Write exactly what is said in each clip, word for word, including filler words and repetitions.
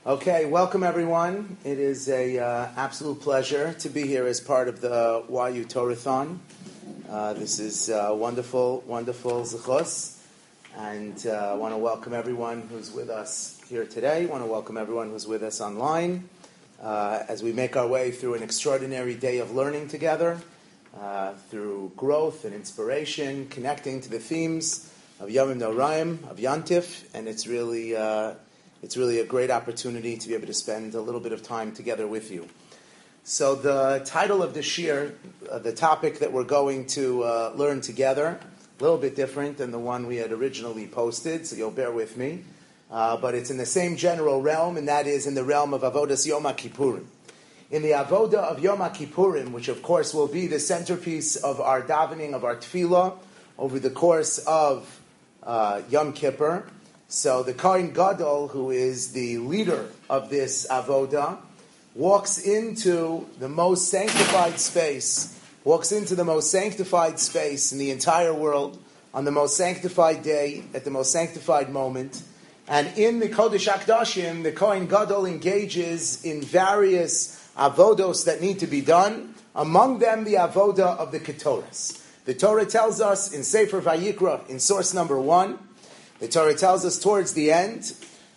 Okay, welcome everyone. It is a uh, absolute pleasure to be here as part of the Y U Torathon. Uh, this is uh, wonderful, wonderful zechus, and uh, I want to welcome everyone who's with us here today. I want to welcome everyone who's with us online uh, as we make our way through an extraordinary day of learning together, uh, through growth and inspiration, connecting to the themes of Yomim Noraim, of Yantif, and it's really uh, It's really a great opportunity to be able to spend a little bit of time together with you. So the title of this year, uh, the topic that we're going to uh, learn together, a little bit different than the one we had originally posted, so you'll bear with me. Uh, but it's in the same general realm, and that is in the realm of Avodas Yom HaKippurim. In the Avodah of Yom HaKippurim, which of course will be the centerpiece of our davening, of our tefillah, over the course of uh, Yom Kippur. So the Kohen Gadol, who is the leader of this avodah, walks into the most sanctified space, walks into the most sanctified space in the entire world, on the most sanctified day, at the most sanctified moment. And in the Kodesh HaKodashim, the Kohen Gadol engages in various avodos that need to be done, among them the avodah of the Ketoras. The Torah tells us in Sefer Vayikra, in source number one, the Torah tells us towards the end,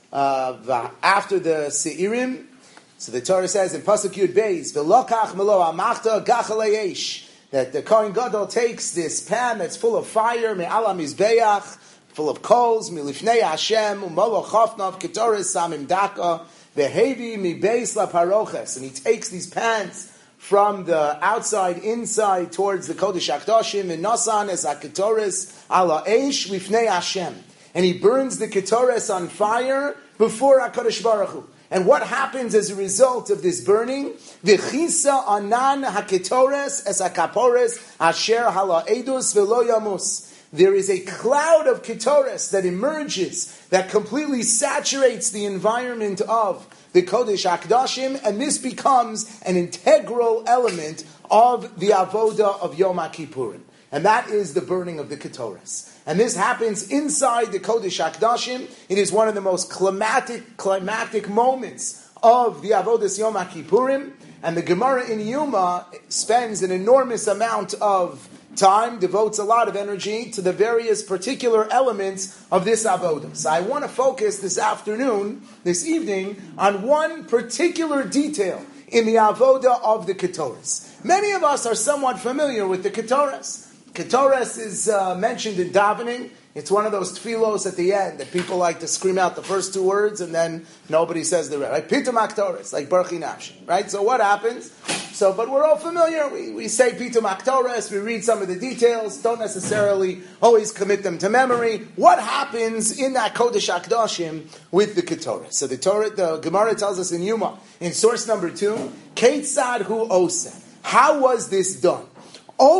uh, after the Seirim, so the Torah says in Pasuk Yud Beis, "V'lokach melo amachta gachal eish," that the Kohen Gadol takes this pan that's full of fire, me'ala mizbeach, full of coals, milifnei Hashem, umolo chofnav ketoras samim daka, vehevi mi beis la paroches, and he takes these pans from the outside inside towards the Kodesh HaKodashim, and nasan es haketoras ala eish lifnei Hashem. And he burns the Ketores on fire before HaKadosh Baruch Hu. And what happens as a result of this burning? V'chisa anan HaKetores es HaKapores asher hala edus v'lo yamus. There is a cloud of Ketores that emerges, that completely saturates the environment of the Kodesh HaKodashim, and this becomes an integral element of the Avodah of Yom HaKippurim. And that is the burning of the Ketores. And this happens inside the Kodesh HaKodashim. It is one of the most climactic, climactic moments of the Avodas Yom HaKippurim. And the Gemara in Yuma spends an enormous amount of time, devotes a lot of energy to the various particular elements of this Avodah. So I want to focus this afternoon, this evening, on one particular detail in the Avodah of the Ketores. Many of us are somewhat familiar with the Ketores. Ketores is uh, mentioned in davening. It's one of those tefillos at the end that people like to scream out the first two words and then nobody says the rest. Right? Pitum HaKetores, like Berchi Nafshi. Right? So what happens? So, but we're all familiar. We, we say Pitum HaKetores, we read some of the details, don't necessarily always commit them to memory. What happens in that Kodesh HaKodashim with the Ketores? So the Torah, the Gemara tells us in Yuma, in source number two, Keitzad hu oseh. How was this done? So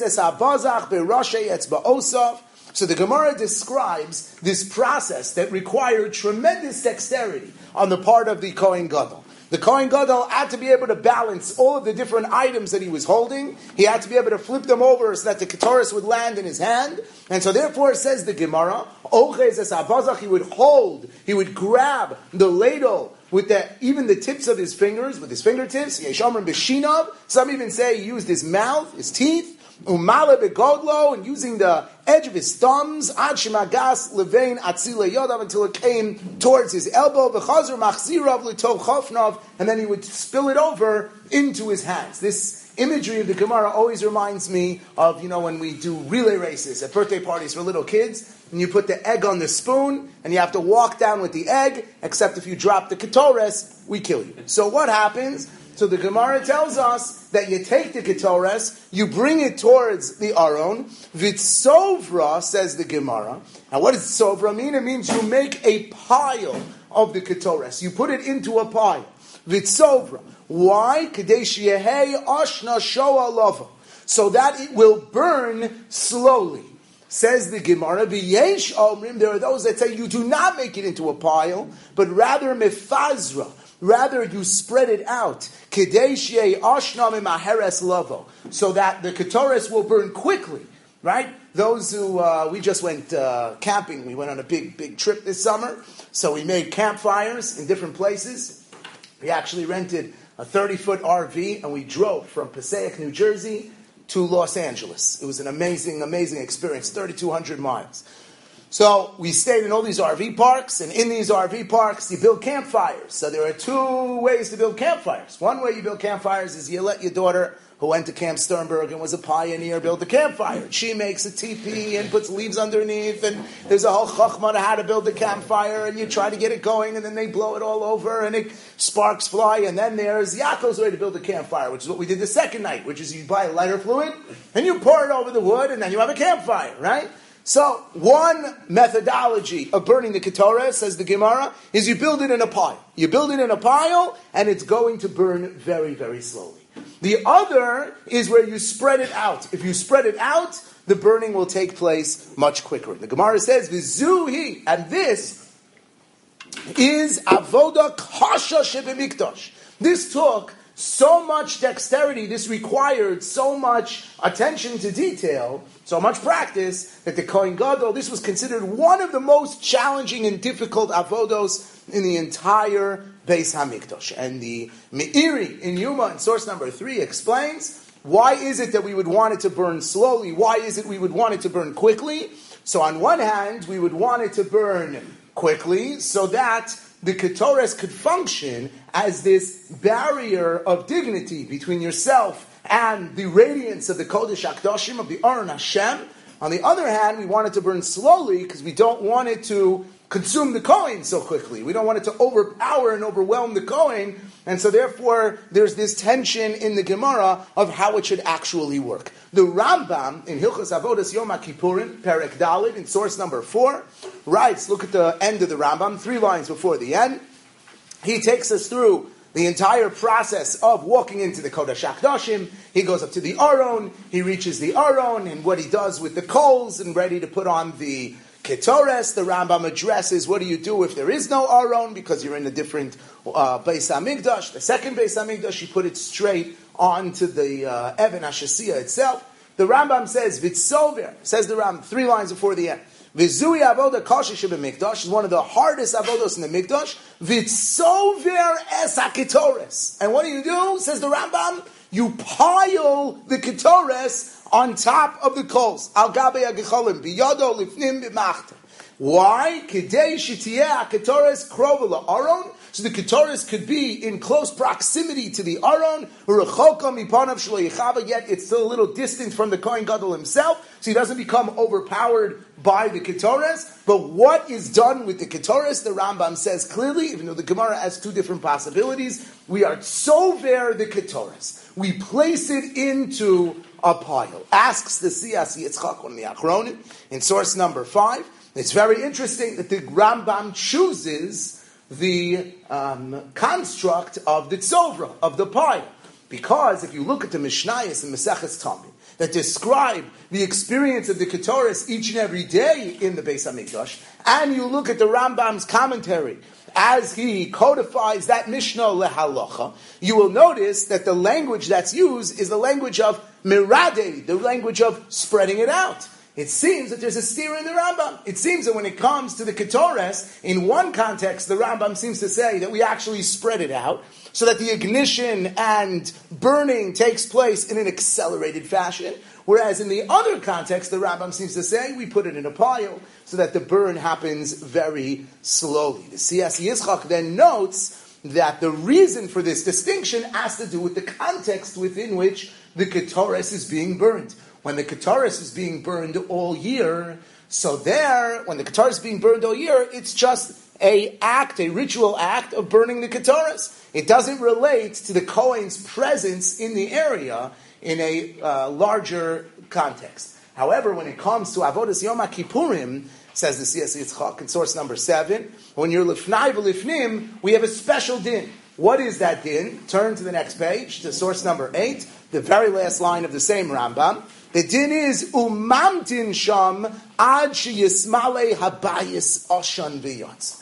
the Gemara describes this process that required tremendous dexterity on the part of the Kohen Gadol. The Kohen Gadol had to be able to balance all of the different items that he was holding. He had to be able to flip them over so that the Ketores would land in his hand. And so therefore, says the Gemara, he would hold, he would grab the ladle with the, even the tips of his fingers, with his fingertips. Some even say he used his mouth, his teeth, umale begodlo, and using the edge of his thumbs, ad shemagas levein atzile yodav, until it came towards his elbow, v'chazur machzirav l'tov chofnav, and then he would spill it over into his hands. This imagery of the Gemara always reminds me of, you know, when we do relay races at birthday parties for little kids, and you put the egg on the spoon, and you have to walk down with the egg, except if you drop the Ketores, we kill you. So what happens? So the Gemara tells us that you take the Ketores, you bring it towards the Aron. V'tzovra, says the Gemara. Now what does Tzovra mean? It means you make a pile of the Ketores. You put it into a pile. V'tzovra. Why? Kadesh yehei ashna shoa lava. So that it will burn slowly. Says the Gemara, v'yesh omrim, there are those that say you do not make it into a pile, but rather mefazra. Rather, you spread it out, so that the Ketores will burn quickly. right? Those who, uh, we just went uh, camping. We went on a big, big trip this summer. So we made campfires in different places. We actually rented a thirty-foot R V, and we drove from Passaic, New Jersey, to Los Angeles. It was an amazing, amazing experience, thirty-two hundred miles. So we stayed in all these R V parks, and in these R V parks, you build campfires. So there are two ways to build campfires. One way you build campfires is you let your daughter, who went to Camp Sternberg and was a pioneer, build a campfire. She makes a teepee and puts leaves underneath, and there's a whole chachma on how to build a campfire, and you try to get it going, and then they blow it all over, and it, sparks fly, and then there's Yaakov's way to build a campfire, which is what we did the second night, which is you buy a lighter fluid, and you pour it over the wood, and then you have a campfire, right? So, one methodology of burning the Ketores, says the Gemara, is you build it in a pile. You build it in a pile, and it's going to burn very, very slowly. The other is where you spread it out. If you spread it out, the burning will take place much quicker. The Gemara says, V'zuhi, and this is avoda kasha shebemikdash. This took so much dexterity, this required so much attention to detail, so much practice, that the Kohen Gadol, this was considered one of the most challenging and difficult avodos in the entire Beis HaMikdash. And the Meiri in Yuma, in source number three, explains, why is it that we would want it to burn slowly? Why is it we would want it to burn quickly? So on one hand, we would want it to burn quickly so that the Ketores could function as this barrier of dignity between yourself and the radiance of the Kodesh HaKadoshim, of the Aron Hashem. On the other hand, we want it to burn slowly because we don't want it to consume the Kohen so quickly. We don't want it to overpower and overwhelm the Kohen, and so therefore there's this tension in the Gemara of how it should actually work. The Rambam in Hilchos Avodas Yom HaKippurim, Perek Daled, in source number four, writes, look at the end of the Rambam, three lines before the end. He takes us through the entire process of walking into the Kodesh HaKadoshim. He goes up to the Aron, he reaches the Aron, and what he does with the coals, and ready to put on the Ketores. The Rambam addresses, what do you do if there is no Aron, because you're in a different uh, Beis HaMikdash. The second Beis HaMikdash, you put it straight onto the uh, Even HaShasiyah itself. The Rambam says, Vitzover, says the Rambam, three lines before the end. V'zui avoda kasha shebemikdash is one of the hardest avodos in the mikdash. Vitzover es haketores. And what do you do? Says the Rambam, you pile the ketores on top of the coals. Al gabe hagecholim biyado lifnim b'machta. Why? Kedei shitiyeh haketores krova la'aron. So the Ketores could be in close proximity to the Aron, yet it's still a little distant from the Kohen Gadol himself, so he doesn't become overpowered by the Ketores. But what is done with the Ketores, the Rambam says clearly, even though the Gemara has two different possibilities, we are tzover the Ketores. We place it into a pile. Asks the Siyas Yitzchak on the Achronim, in source number five. It's very interesting that the Rambam chooses the um, construct of the tzovra, of the pile. Because if you look at the Mishnayos and Maseches Tamid that describe the experience of the Ketores each and every day in the Beis HaMikdash, and you look at the Rambam's commentary as he codifies that Mishnah lehalacha, you will notice that the language that's used is the language of mirade, the language of spreading it out. It seems that there's a steer in the Rambam. It seems that when it comes to the Ketores, in one context, the Rambam seems to say that we actually spread it out so that the ignition and burning takes place in an accelerated fashion. Whereas in the other context, the Rambam seems to say we put it in a pile so that the burn happens very slowly. The Siyas Yitzchak then notes that the reason for this distinction has to do with the context within which the Ketores is being burned. When the Ketores is being burned all year, so there, when the Ketores is being burned all year, it's just a act, a ritual act of burning the Ketores. It doesn't relate to the Kohen's presence in the area in a uh, larger context. However, when it comes to Avodas Yom HaKippurim, says the Siyas Yitzchak in source number seven, when you're lifnai v'lifnim, we have a special din. What is that din? Turn to the next page, to source number eight, the very last line of the same Rambam. The din is umamtin sham ad sheyismale habayis oshan v'yatz.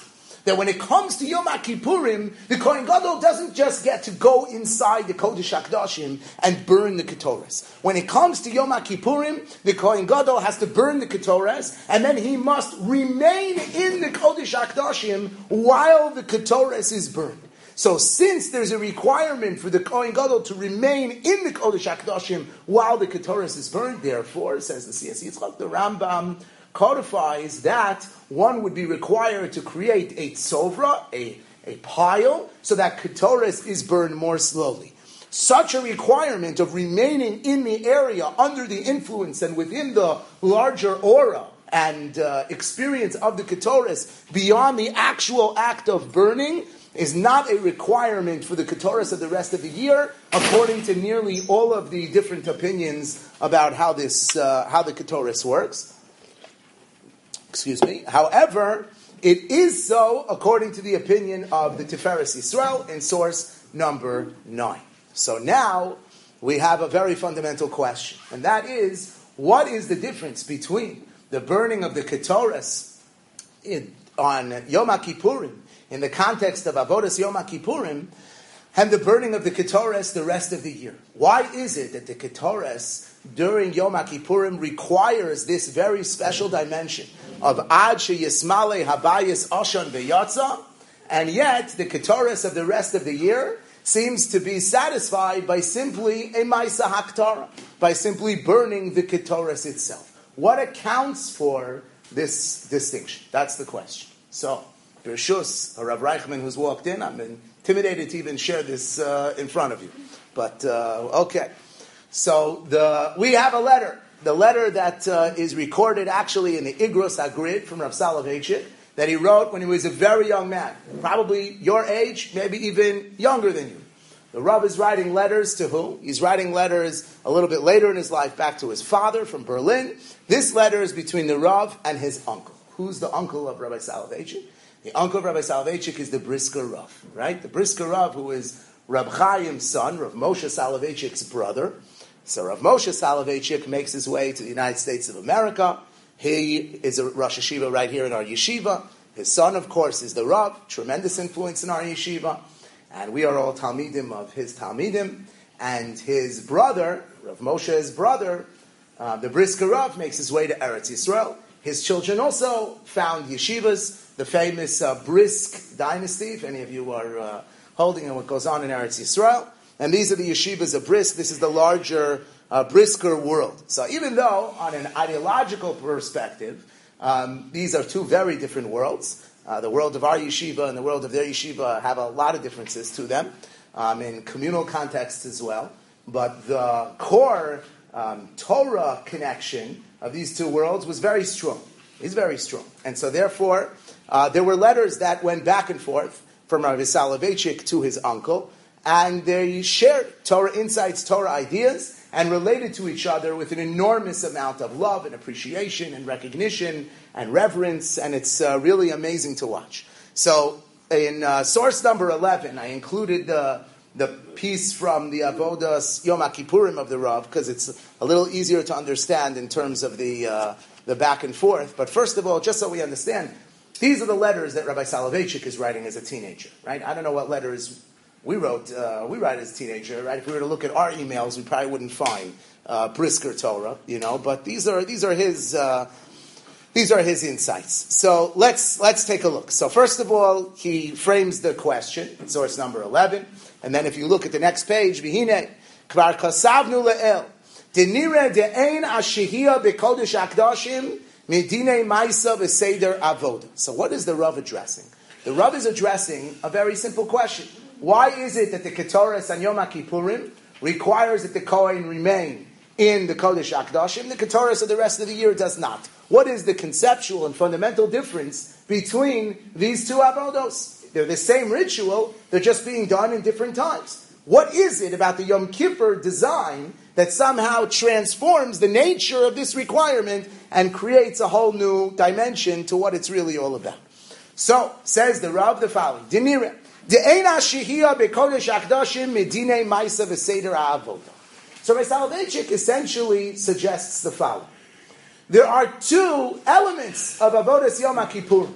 that when it comes to Yom Kippurim, the Kohen Gadol doesn't just get to go inside the Kodesh HaKadoshim and burn the Ketores. When it comes to Yom Kippurim, the Kohen Gadol has to burn the Ketores, and then he must remain in the Kodesh HaKadoshim while the Ketores is burned. So since there's a requirement for the Kohen Gadol to remain in the Kodesh HaKadoshim while the Ketores is burned, therefore, says the Siyas Yitzchak, the Rambam codifies that one would be required to create a tzovra, a, a pile, so that Ketores is burned more slowly. Such a requirement of remaining in the area under the influence and within the larger aura and uh, experience of the Ketores beyond the actual act of burning is not a requirement for the Ketores of the rest of the year, according to nearly all of the different opinions about how this uh, how the Ketores works. Excuse me. However, it is so according to the opinion of the Tiferes Yisrael in source number nine. So now we have a very fundamental question, and that is, what is the difference between the burning of the Ketores in, on Yom Kippurim in the context of Avodas Yom Kippurim and the burning of the Ketores the rest of the year? Why is it that the Ketores during Yom Kippurim requires this very special dimension of Ad Sheyismale Habayis Oshan V'Yatza, and yet the Ketores of the rest of the year seems to be satisfied by simply a Maisa Haktara, by simply burning the Ketores itself? What accounts for this distinction? That's the question. So, Bershus, Rav Reichman who's walked in, I'm intimidated to even share this uh, in front of you. But, uh, okay. So, the we have a letter. The letter that uh, is recorded actually in the Igros Hagrid from Rav Soloveitchik that he wrote when he was a very young man, probably your age, maybe even younger than you. The Rav is writing letters to who? He's writing letters a little bit later in his life back to his father from Berlin. This letter is between the Rav and his uncle. Who's the uncle of Rabbi Soloveitchik? The uncle of Rabbi Soloveitchik is the Brisker Rav, right? The Brisker Rav, who is Rab Chaim's son, Rav Moshe Soloveitchik's brother. So Rav Moshe Soloveitchik makes his way to the United States of America. He is a Rosh Yeshiva right here in our yeshiva. His son, of course, is the Rav, tremendous influence in our yeshiva. And we are all Talmidim of his Talmidim. And his brother, Rav Moshe's brother, uh, the Brisker Rav, makes his way to Eretz Yisrael. His children also found yeshivas, the famous uh, Brisk dynasty, if any of you are uh, holding on what goes on in Eretz Yisrael. And these are the yeshivas of Brisk. This is the larger uh, Brisker world. So even though, on an ideological perspective, um, these are two very different worlds, uh, the world of our yeshiva and the world of their yeshiva have a lot of differences to them, um, in communal contexts as well. But the core um, Torah connection of these two worlds was very strong. It's very strong. And so therefore, uh, there were letters that went back and forth from Rabbi Soloveitchik to his uncle, and they shared Torah insights, Torah ideas, and related to each other with an enormous amount of love and appreciation and recognition and reverence, and it's uh, really amazing to watch. So in uh, source number eleven, I included the, the piece from the Avodas Yom Kippurim of the Rav, because it's a little easier to understand in terms of the, uh, the back and forth. But first of all, just so we understand, these are the letters that Rabbi Soloveitchik is writing as a teenager, right? I don't know what letters we wrote, uh, we write as a teenager, right? If we were to look at our emails, we probably wouldn't find uh, Brisker Torah, you know. But these are these are his uh, these are his insights. So let's let's take a look. So first of all, he frames the question, source number eleven, and then if you look at the next page, V'hine kvar kasavnu le'el denire de'ein ashihia bekodesh akdashim midine ma'isa v'seder avoda. So what is the Rav addressing? The Rav is addressing a very simple question. Why is it that the Ketores on Yom Kippurim requires that the Kohen remain in the Kodesh HaKadoshim? The Ketores of the rest of the year does not. What is the conceptual and fundamental difference between these two avodos? They're the same ritual, they're just being done in different times. What is it about the Yom Kippur design that somehow transforms the nature of this requirement and creates a whole new dimension to what it's really all about? So, says the Rav the following, Dinire. So Rabbi Soloveitchik essentially suggests the following. There are two elements of Avodas Yom Kippur.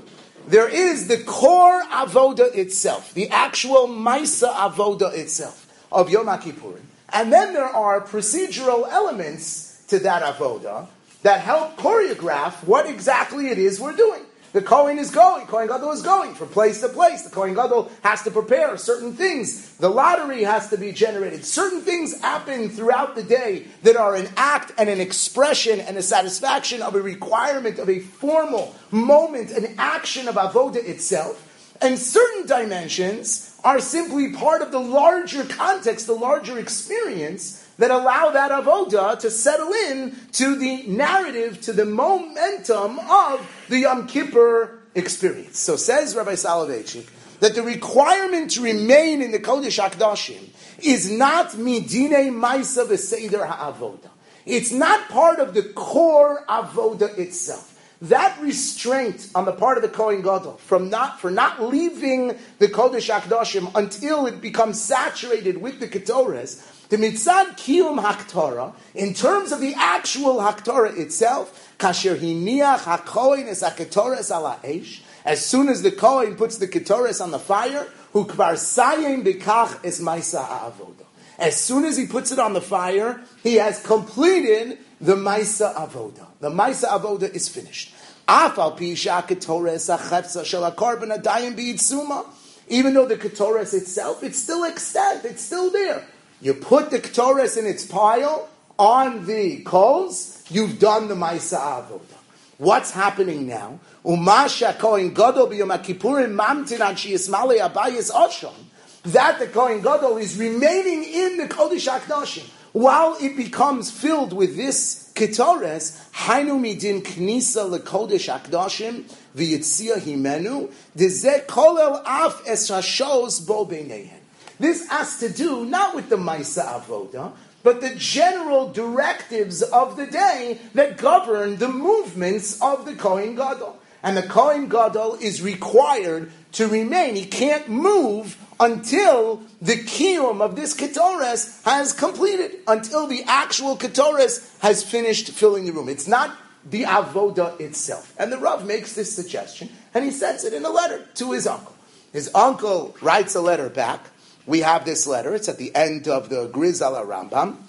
there is the core avoda itself, the actual Maisa avoda itself of Yom HaKippurim. And then there are procedural elements to that avoda that help choreograph what exactly it is we're doing. The Kohen is going, Kohen Gadol is going from place to place. The Kohen Gadol has to prepare certain things. The lottery has to be generated. Certain things happen throughout the day that are an act and an expression and a satisfaction of a requirement of a formal moment, an action of avoda itself. And certain dimensions are simply part of the larger context, the larger experience that allow that avoda to settle in to the narrative, to the momentum of the Yom Kippur experience. So says Rabbi Soloveitchik that the requirement to remain in the Kodesh HaKadoshim is not midine maisa v'seder ha'avoda. It's not part of the core avoda itself. That restraint on the part of the Kohen Gadol from not for not leaving the Kodesh HaKadoshim until it becomes saturated with the Ketores, the mitzad kiyum haktara, in terms of the actual haktara itself, kasher hiniach hakohen es haketores ala eish, as soon as the Kohen puts the ketores on the fire, hu kvar sayim bekach es maisa ha'avoda. As soon as he puts it on the fire, he has completed the maisa avoda. The maisa avoda is finished. Afal pisha ketores hachepsa shel hakorban adayim b'yitzuma. Even though the ketores itself, it's still extant, it's still there. You put the ketores in its pile on the coals, you've done the Maisa Avoda. What's happening now? Umasha Kohen Gadol b'Yom HaKippurim mamtin ad sheyismalei abayis oshon. That the Kohen Gadol is remaining in the Kodesh HaKadoshim while it becomes filled with this ketores. Hainu midin knisa leKodesh HaKadoshim v'yitzia himenu dezeh kolel af es hashos bo beinehen. This has to do not with the Maisa Avoda, but the general directives of the day that govern the movements of the Kohen Gadol. And the Kohen Gadol is required to remain. He can't move until the kiyum of this ketores has completed, until the actual ketores has finished filling the room. It's not the avoda itself. And the Rav makes this suggestion, and he sends it in a letter to his uncle. His uncle writes a letter back. We have this letter. It's at the end of the Grizal Rambam,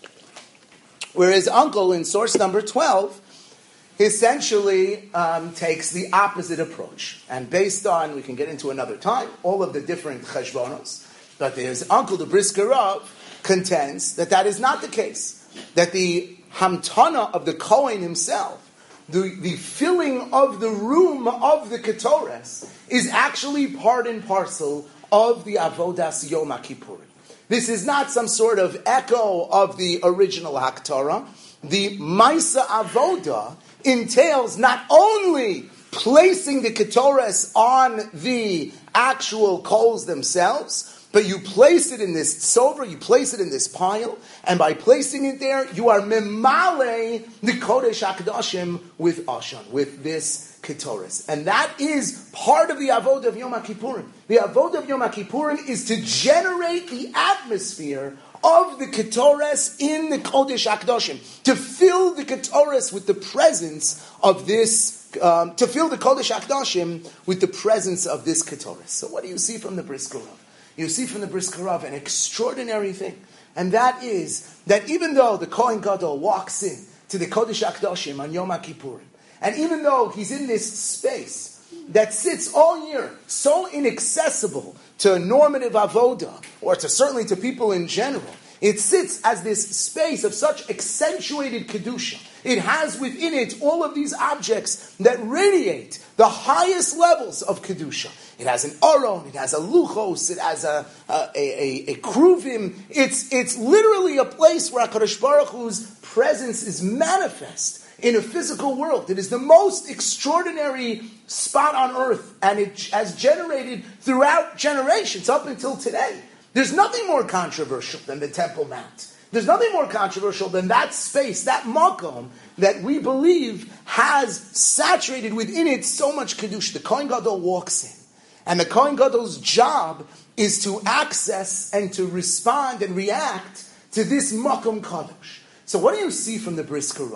where his uncle, in source number twelve, essentially um, takes the opposite approach. And based on, we can get into another time, all of the different cheshbonos, but his uncle, the Brisker Rav, contends that that is not the case. That the hamtana of the Kohen himself, the, the filling of the room of the ketores, is actually part and parcel of the Avodas Yom HaKippurim. This is not some sort of echo of the original Haktorah. The Maisa Avoda entails not only placing the ketores on the actual coals themselves, but you place it in this tzover, you place it in this pile, and by placing it there, you are memale the Kodesh HaKadoshim with Ashan, with this ketores. And that is part of the Avodah of Yom HaKippurim. The Avodah of Yom HaKippurim is to generate the atmosphere of the ketores in the Kodesh HaKadoshim, to fill the ketores with the presence of this, um, to fill the Kodesh HaKadoshim with the presence of this ketores. So what do you see from the Brisker Rav? You see from the Brisker Rav an extraordinary thing, and that is that even though the Kohen Gadol walks in to the Kodesh HaKadoshim on Yom HaKippurim, and even though he's in this space that sits all year, so inaccessible to normative avoda, or to certainly to people in general, it sits as this space of such accentuated kedusha. It has within it all of these objects that radiate the highest levels of kedusha. It has an aron, it has a luchos, it has a a, a, a kruvim. It's it's literally a place where HaKadosh Baruch Hu's presence is manifest in a physical world. It is the most extraordinary spot on earth, and it has generated throughout generations up until today. There's nothing more controversial than the Temple Mount. There's nothing more controversial than that space, that makom, that we believe has saturated within it so much kedusha. The Kohen Gadol walks in, and the Kohen Gadol's job is to access and to respond and react to this makom kadosh. So what do you see from the Brisker Rav?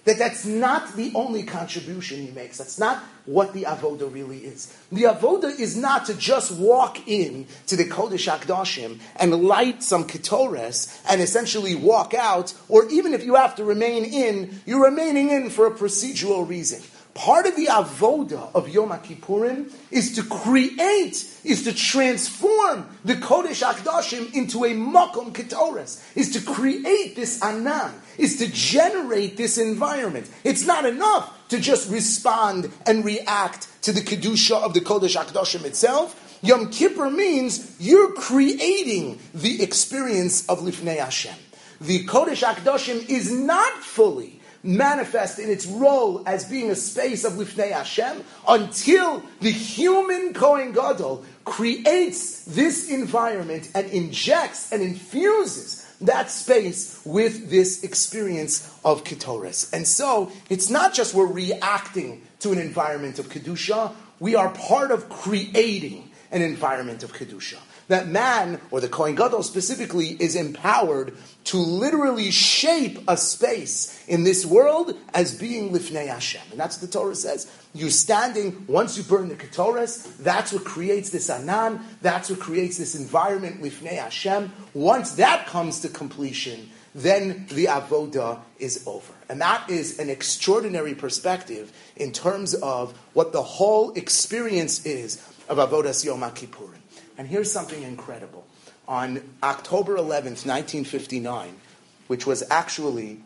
that that's not the only contribution he makes. That's not what the avoda really is. The avoda is not to just walk in to the Kodesh HaKadoshim and light some ketores and essentially walk out, or even if you have to remain in, you're remaining in for a procedural reason. Part of the avoda of Yom Kippurim is to create, is to transform the Kodesh HaKadoshim into a makom ketores, is to create this anan, is to generate this environment. It's not enough to just respond and react to the kedusha of the Kodesh HaKadoshim itself. Yom Kippur means you're creating the experience of Lifnei Hashem. The Kodesh HaKadoshim is not fully manifest in its role as being a space of Lifnei Hashem until the human Kohen Gadol creates this environment and injects and infuses that space with this experience of Ketores. And so, it's not just we're reacting to an environment of Kedusha, we are part of creating an environment of Kedusha. That man, or the Kohen Gadol specifically, is empowered to literally shape a space in this world as being Lifnei Hashem. And that's what the Torah says. You're standing, once you burn the Ketores, that's what creates this Anan, that's what creates this environment Lifnei Hashem. Once that comes to completion, then the Avodah is over. And that is an extraordinary perspective in terms of what the whole experience is of Avodas Yom Kippurim. And here's something incredible. On October eleventh, nineteen fifty-nine, which was actually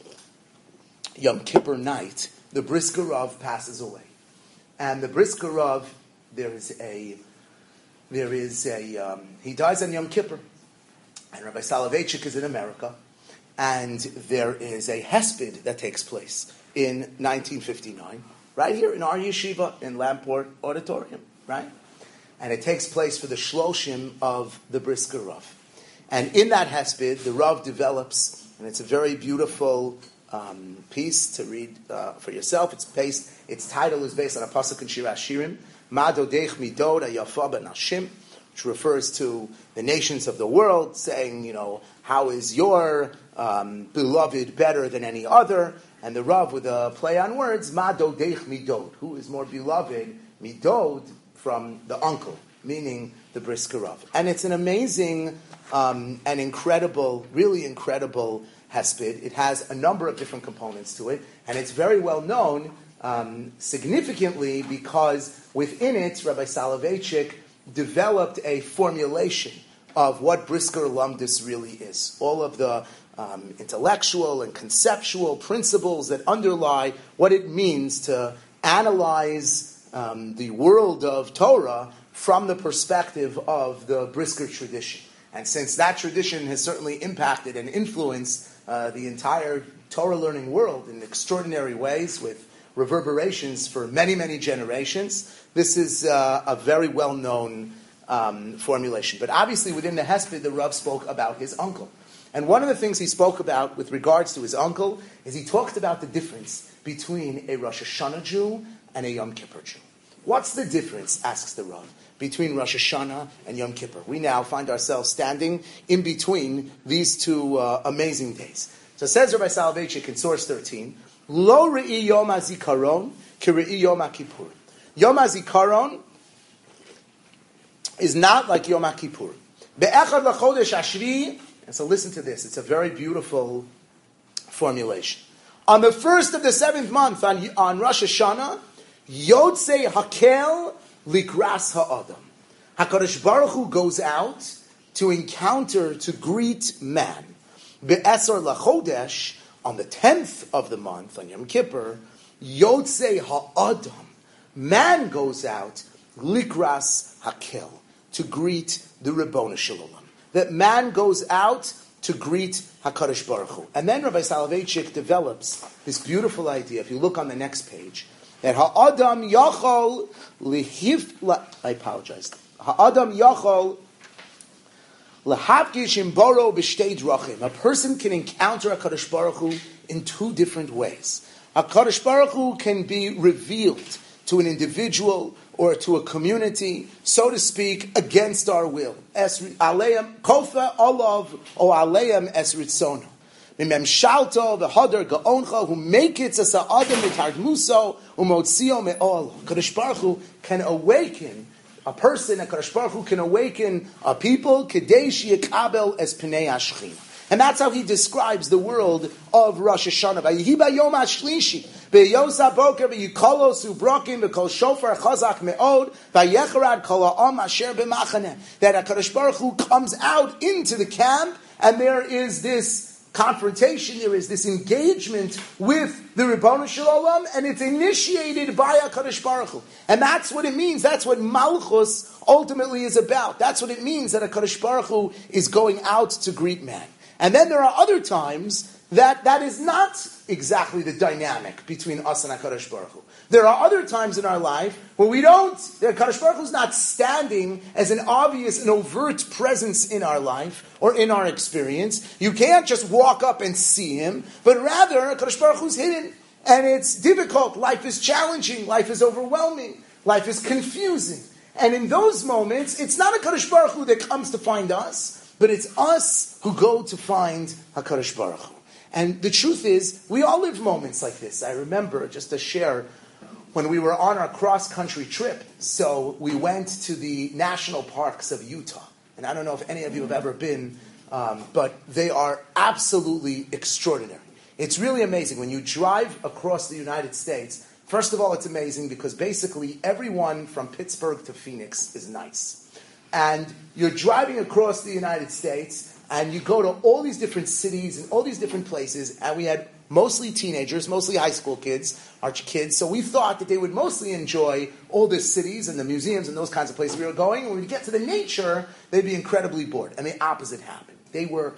Yom Kippur night, the Brisker Rav passes away. And the Brisker Rav, there is a, there is a, um, he dies on Yom Kippur. And Rabbi Soloveitchik is in America. And there is a hesped that takes place in nineteen fifty-nine, right here in our yeshiva in Lamport Auditorium, right? And it takes place for the shloshim of the Brisker Rav. And in that hesped, the Rav develops, and it's a very beautiful um, piece to read uh, for yourself. It's based, its title is based on a pasuk in Shir Hashirim, Ma dodech midod hayafa benashim, which refers to the nations of the world, saying, you know, how is your um, beloved better than any other? And the Rav, with a play on words, Ma dodech midod, who is more beloved, midod, from the uncle, meaning the Brisker Rav. And it's an amazing um, and incredible, really incredible hesped. It has a number of different components to it, and it's very well known um, significantly because within it, Rabbi Soloveitchik developed a formulation of what Brisker Lumdis really is. All of the um, intellectual and conceptual principles that underlie what it means to analyze Um, the world of Torah from the perspective of the Brisker tradition. And since that tradition has certainly impacted and influenced uh, the entire Torah learning world in extraordinary ways with reverberations for many, many generations, this is uh, a very well-known um, formulation. But obviously within the Hesped, the Rav spoke about his uncle. And one of the things he spoke about with regards to his uncle is he talked about the difference between a Rosh Hashanah Jew and a Yom Kippur Jew. What's the difference, asks the Rav, between Rosh Hashanah and Yom Kippur? We now find ourselves standing in between these two uh, amazing days. So says Rabbi Soloveitchik in source thirteen, Lo re'i Yom HaZikaron ki re'i Yom HaKippur. Yom HaZikaron is not like Yom HaKippur. Be'echad l'chodesh hashvi, and so listen to this, it's a very beautiful formulation. On the first of the seventh month, on, on Rosh Hashanah, Yotzei Hakel Likras Ha'adam. HaKadosh Baruch Hu goes out to encounter, to greet man. Be'esar Lachodesh, on the tenth of the month, on Yom Kippur, Yotzei Ha'adam. Man goes out, Likras Hakel, to greet the Ribbon Shalom. That man goes out to greet HaKadosh Baruch Hu. And then Rabbi Soloveitchik develops this beautiful idea. If you look on the next page, that Ha'adam Yachol Lihif, I apologize. Ha'adam Yachol Lahapgish Imboro B'shtei Drachim. A person can encounter HaKadosh Baruch Hu in two different ways. HaKadosh Baruch Hu can be revealed to an individual or to a community, so to speak, against our will. Kofa olav o aleim es ritzono. Mimemshalto v'hodar ga'oncha who make it as ha'adam mitardmuso umotzio me'ol. Kadosh Baruch Hu can awaken a person, a Kadosh Baruch Hu can awaken a people, Kadesh Yekabel as Pnei Ashchina. And that's how he describes the world of Rosh Hashanah. Vayihi bayom hashlishi, b'yos haboker, b'yikolos ubrokim, b'kol shofar chazak me'od, vayecharad kol ha'am asher b'machaneh. That HaKadosh Baruch Hu comes out into the camp, and there is this confrontation, there is this engagement with the Ribbono Shel Olam, and it's initiated by HaKadosh Baruch Hu. And that's what it means. That's what Malchus ultimately is about. That's what it means that HaKadosh Baruch Hu is going out to greet man. And then there are other times that that is not exactly the dynamic between us and HaKadosh Baruch Hu. There are other times in our life where we don't, the HaKadosh Baruch Hu is not standing as an obvious and overt presence in our life or in our experience. You can't just walk up and see him, but rather HaKadosh Baruch Hu is hidden. And it's difficult. Life is challenging. Life is overwhelming. Life is confusing. And in those moments, it's not HaKadosh Baruch Hu that comes to find us, but it's us who go to find HaKadosh Baruch Hu. And the truth is, we all live moments like this. I remember, just to share, when we were on our cross-country trip, so we went to the national parks of Utah. And I don't know if any of you have ever been, um, but they are absolutely extraordinary. It's really amazing. When you drive across the United States, first of all, it's amazing because basically everyone from Pittsburgh to Phoenix is nice. And you're driving across the United States, and you go to all these different cities and all these different places, and we had mostly teenagers, mostly high school kids, our kids, so we thought that they would mostly enjoy all the cities and the museums and those kinds of places we were going, and when we get to the nature, they'd be incredibly bored. And the opposite happened. They were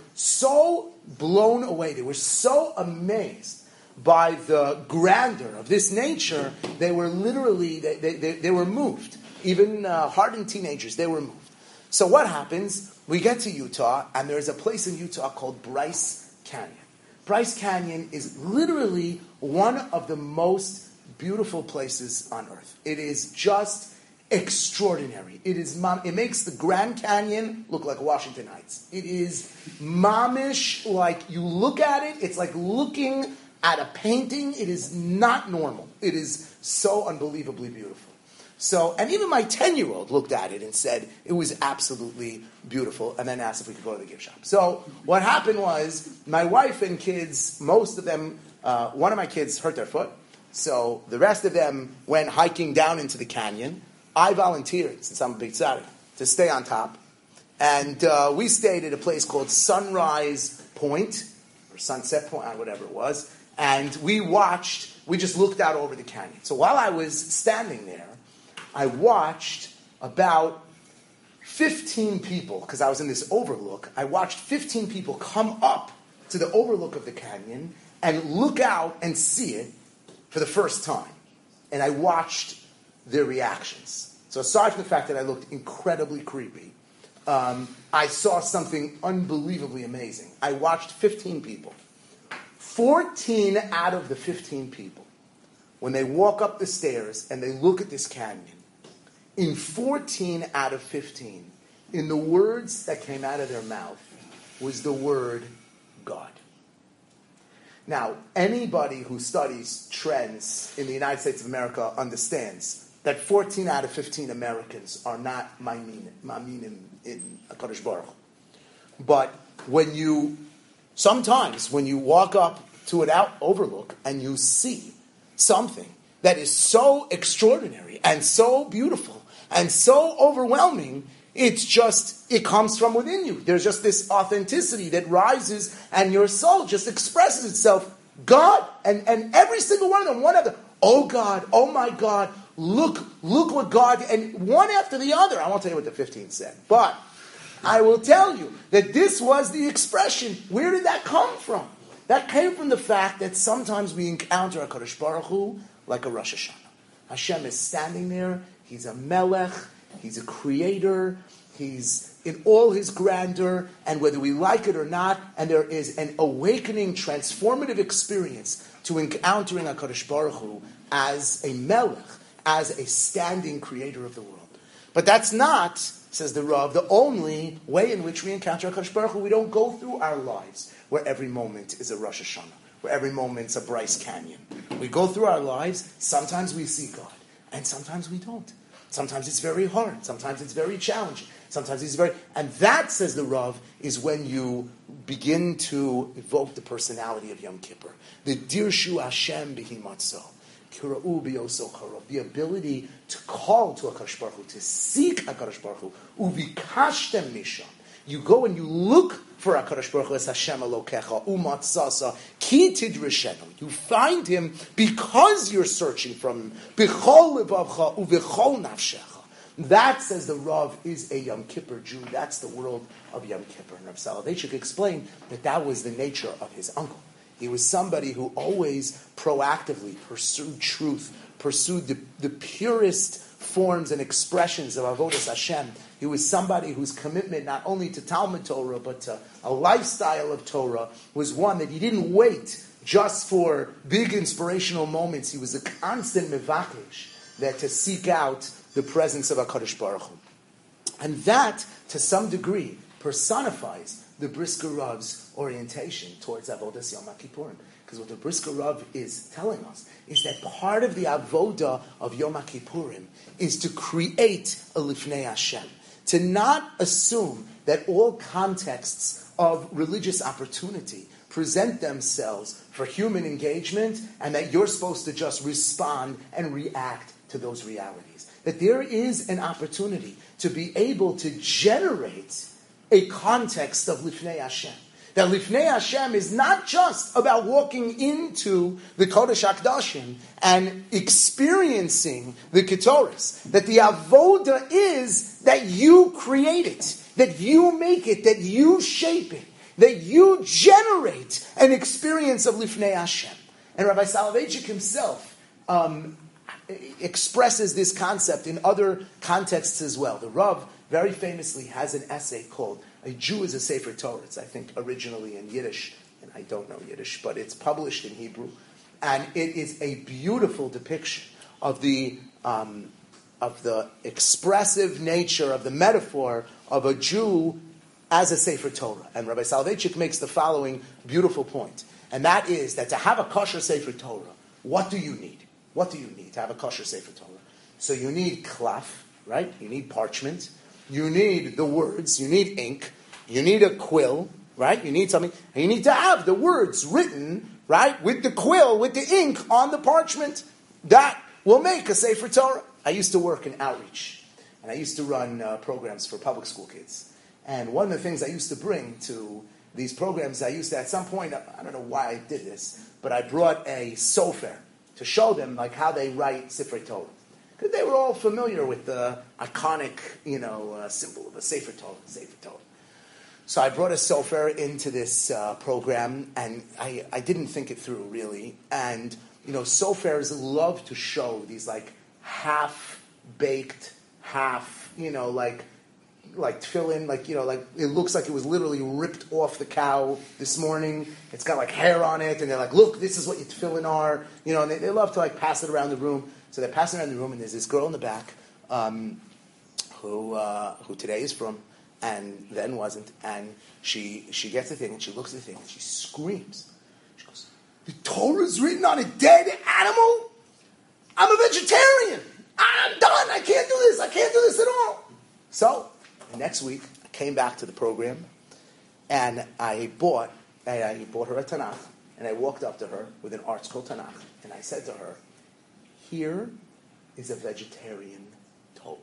so blown away, they were so amazed by the grandeur of this nature, they were literally, they, they, they, they were moved. Even uh, hardened teenagers, they were moved. So what happens? We get to Utah, and there's a place in Utah called Bryce Canyon. Bryce Canyon is literally one of the most beautiful places on earth. It is just extraordinary. It is it makes the Grand Canyon look like Washington Heights. It is mamish, like you look at it, it's like looking at a painting. It is not normal. It is so unbelievably beautiful. So, and even my ten-year-old looked at it and said it was absolutely beautiful, and then asked if we could go to the gift shop. So, what happened was, my wife and kids, most of them, uh, one of my kids hurt their foot, so the rest of them went hiking down into the canyon. I volunteered, since I'm a big tzaddik, to stay on top, and uh, we stayed at a place called Sunrise Point, or Sunset Point, whatever it was, and we watched, we just looked out over the canyon. So while I was standing there, I watched about fifteen people, because I was in this overlook, I watched fifteen people come up to the overlook of the canyon and look out and see it for the first time. And I watched their reactions. So aside from the fact that I looked incredibly creepy, um, I saw something unbelievably amazing. I watched fifteen people. fourteen out of the fifteen people, when they walk up the stairs and they look at this canyon, in fourteen out of fifteen, in the words that came out of their mouth, was the word God. Now, anybody who studies trends in the United States of America understands that fourteen out of fifteen Americans are not ma'aminim in HaKadosh Baruch Hu. But when you, sometimes when you walk up to an out overlook and you see something that is so extraordinary and so beautiful and so overwhelming, it's just, it comes from within you. There's just this authenticity that rises, and your soul just expresses itself. God, and, and every single one of them, one after, oh God, oh my God, look, look what God, and one after the other. I won't tell you what the fifteen said, but I will tell you that this was the expression. Where did that come from? That came from the fact that sometimes we encounter HaKadosh Baruch Hu like a Rosh Hashanah. Hashem is standing there. He's a melech. He's a creator. He's in all his grandeur. And whether we like it or not, and there is an awakening, transformative experience to encountering HaKadosh Baruch Hu as a melech, as a standing creator of the world. But that's not, says the Rav, the only way in which we encounter HaKadosh Baruch Hu. We don't go through our lives where every moment is a Rosh Hashanah, where every moment's a Bryce Canyon. We go through our lives, sometimes we see God, and sometimes we don't. Sometimes it's very hard, sometimes it's very challenging, sometimes it's very... And that, says the Rav, is when you begin to evoke the personality of Yom Kippur. The Dirshu Hashem B'hi Matzah. The ability to call to HaKadosh Baruch Hu, to seek HaKadosh Baruch Hu. Uvikashtem misham. You go and you look for HaKadosh Baruch Hu as Hashem Elokecha, umatzasa, ki tidrishenu. You find Him because you're searching from Him. B'chol levavcha u'b'chol nafshecha. That, says the Rav, is a Yom Kippur Jew. That's the world of Yom Kippur. And Rav Soloveitchik explained that that was the nature of his uncle. He was somebody who always proactively pursued truth, pursued the, the purest forms and expressions of Avodas Hashem. He was somebody whose commitment not only to Talmud Torah, but to a lifestyle of Torah was one that he didn't wait just for big inspirational moments. He was a constant mevakesh, that to seek out the presence of HaKadosh Baruch Hu. And that, to some degree, personifies the Brisker Rav's orientation towards Avodas Yom Kippurim. Because what the Brisker Rav is telling us is that part of the Avodah of Yom Kippurim is to create a Lifnei Hashem. To not assume that all contexts of religious opportunity present themselves for human engagement and that you're supposed to just respond and react to those realities. That there is an opportunity to be able to generate a context of Lifnei Hashem. That Lifnei Hashem is not just about walking into the Kodesh HaKodashim and experiencing the Ketores. That the Avodah is that you create it, that you make it, that you shape it, that you generate an experience of Lifnei Hashem. And Rabbi Soloveitchik himself um, expresses this concept in other contexts as well. The Rav very famously has an essay called A Jew is a Sefer Torah. It's, I think, originally in Yiddish, and I don't know Yiddish, but it's published in Hebrew. And it is a beautiful depiction of the um, of the expressive nature of the metaphor of a Jew as a Sefer Torah. And Rabbi Soloveitchik makes the following beautiful point, and that is that to have a kosher Sefer Torah, what do you need? What do you need to have a kosher Sefer Torah? So you need klaf, right? You need parchment. You need the words, you need ink, you need a quill, right? You need something, and you need to have the words written, right, with the quill, with the ink on the parchment. That will make a Sefer Torah. I used to work in outreach, and I used to run uh, programs for public school kids. And one of the things I used to bring to these programs, I used to, at some point, I don't know why I did this, but I brought a sofer to show them like how they write Sifrei Torah. Because they were all familiar with the iconic, you know, uh, symbol of a Sefer Torah, Sefer Torah. So I brought a sofer into this uh, program, and I, I didn't think it through, really. And, you know, sofers love to show these, like, half-baked, half, you know, like, like tefillin, like, you know, like, it looks like it was literally ripped off the cow this morning. It's got, like, hair on it, and they're like, look, this is what your tefillin are. You know, and they, they love to, like, pass it around the room. So they're passing around the room, and there's this girl in the back um, who uh, who today is from, and then wasn't. And she she gets the thing, and she looks at the thing, and she screams. She goes, "The Torah's written on a dead animal? I'm a vegetarian. I'm done. I can't do this. I can't do this at all." So the next week, I came back to the program, and I bought I, I bought her a Tanakh, and I walked up to her with an art scroll Tanakh, and I said to her, "Here is a vegetarian Torah."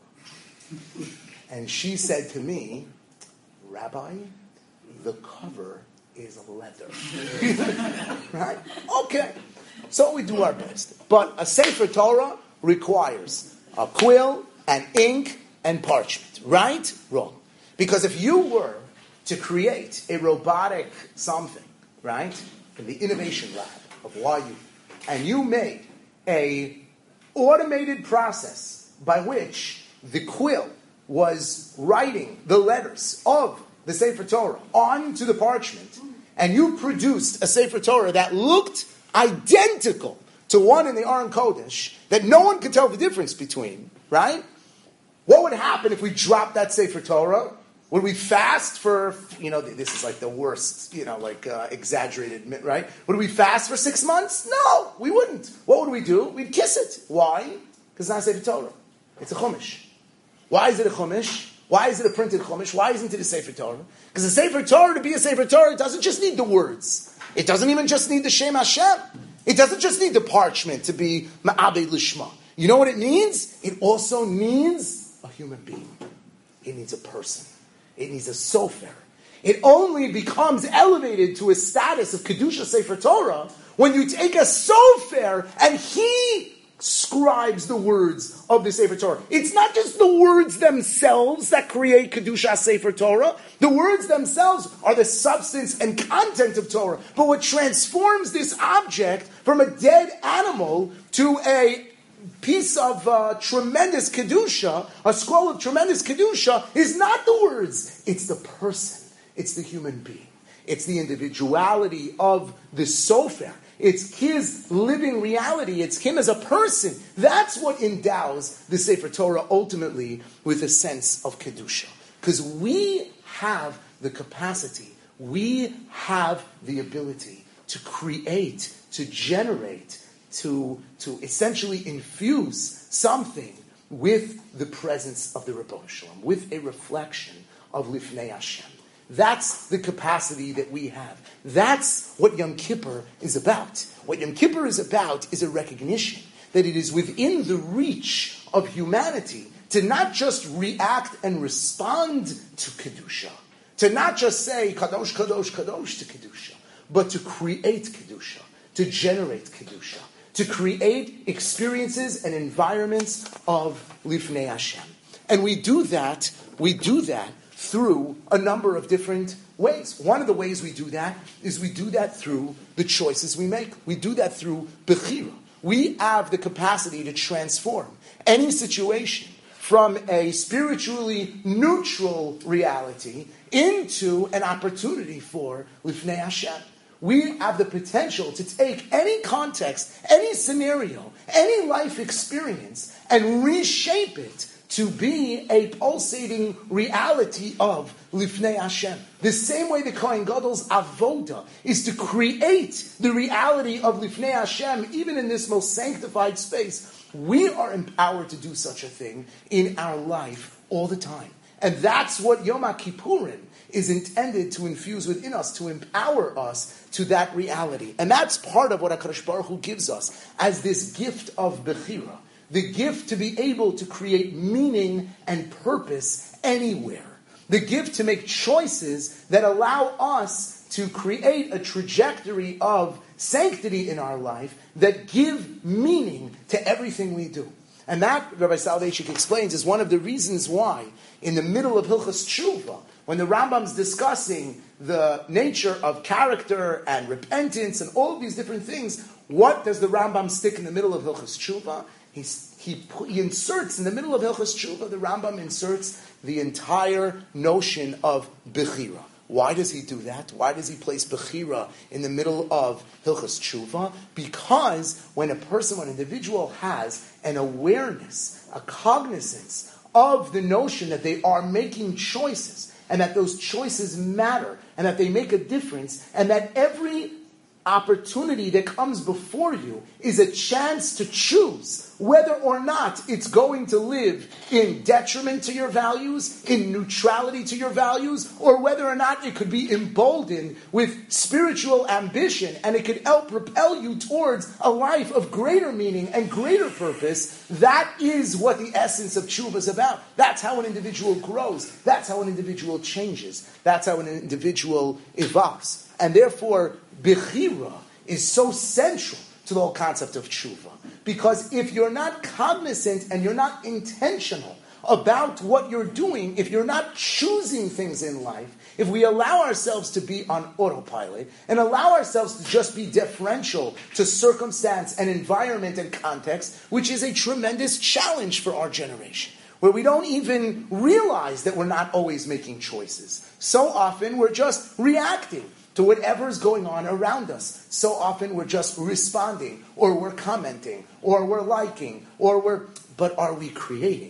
And she said to me, "Rabbi, the cover is leather." Right? Okay. So we do our best. But a Sefer Torah requires a quill and ink and parchment. Right? Wrong. Because if you were to create a robotic something, right, in the innovation lab of Y U, and you made a automated process by which the quill was writing the letters of the Sefer Torah onto the parchment, and you produced a Sefer Torah that looked identical to one in the Aron Kodesh, that no one could tell the difference between, right? What would happen if we dropped that Sefer Torah? Would we fast for, you know, this is like the worst, you know, like uh, exaggerated, right? Would we fast for six months? No, we wouldn't. What would we do? We'd kiss it. Why? Because it's not a Sefer Torah. It's a Chumash. Why is it a Chumash? Why is it a printed Chumash? Why isn't it a Sefer Torah? Because a Sefer Torah, to be a Sefer Torah, it doesn't just need the words. It doesn't even just need the Shem Hashem. It doesn't just need the parchment to be Ma'abed Lishma. You know what it needs? It also needs a human being. It needs a person. It needs a sofer. It only becomes elevated to a status of Kedusha Sefer Torah when you take a sofer and he scribes the words of the Sefer Torah. It's not just the words themselves that create Kedusha Sefer Torah. The words themselves are the substance and content of Torah. But what transforms this object from a dead animal to a piece of uh, tremendous Kedusha, a scroll of tremendous Kedusha, is not the words. It's the person. It's the human being. It's the individuality of the sofer. It's his living reality. It's him as a person. That's what endows the Sefer Torah ultimately with a sense of Kedusha. Because we have the capacity, we have the ability to create, to generate, to, to essentially infuse something with the presence of the Rebbeinu Shalom, with a reflection of Lifnei Hashem. That's the capacity that we have. That's what Yom Kippur is about. What Yom Kippur is about is a recognition that it is within the reach of humanity to not just react and respond to Kedusha, to not just say Kadosh, Kadosh, Kadosh to Kedusha, but to create Kedusha, to generate Kedusha, to create experiences and environments of Lifnei Hashem. And we do that, we do that through a number of different ways. One of the ways we do that is we do that through the choices we make. We do that through Bechira. We have the capacity to transform any situation from a spiritually neutral reality into an opportunity for Lifnei Hashem. We have the potential to take any context, any scenario, any life experience, and reshape it to be a pulsating reality of Lifnei Hashem. The same way the Kohen Gadol's avoda is to create the reality of Lifnei Hashem, even in this most sanctified space, we are empowered to do such a thing in our life all the time. And that's what Yom HaKippurim is intended to infuse within us, to empower us to that reality. And that's part of what HaKadosh Baruch Hu gives us as this gift of Bechira. The gift to be able to create meaning and purpose anywhere. The gift to make choices that allow us to create a trajectory of sanctity in our life that give meaning to everything we do. And that, Rabbi Soloveitchik explains, is one of the reasons why, in the middle of Hilchos Tshuva, when the Rambam's discussing the nature of character and repentance and all of these different things, what does the Rambam stick in the middle of Hilchos Tshuva? He, he, he inserts, in the middle of Hilchos Tshuva, the Rambam inserts the entire notion of Bechira. Why does he do that? Why does he place Bechira in the middle of Hilchos Tshuva? Because when a person, when an individual has an awareness, a cognizance of the notion that they are making choices, and that those choices matter, and that they make a difference, and that every opportunity that comes before you is a chance to choose whether or not it's going to live in detriment to your values, in neutrality to your values, or whether or not it could be emboldened with spiritual ambition and it could help propel you towards a life of greater meaning and greater purpose. That is what the essence of tshuva is about. That's how an individual grows. That's how an individual changes. That's how an individual evolves. And therefore, Bechira is so central to the whole concept of tshuva. Because if you're not cognizant and you're not intentional about what you're doing, if you're not choosing things in life, if we allow ourselves to be on autopilot and allow ourselves to just be deferential to circumstance and environment and context, which is a tremendous challenge for our generation, where we don't even realize that we're not always making choices. So often we're just reacting to whatever is going on around us. So often we're just responding, or we're commenting, or we're liking, or we're... But are we creating?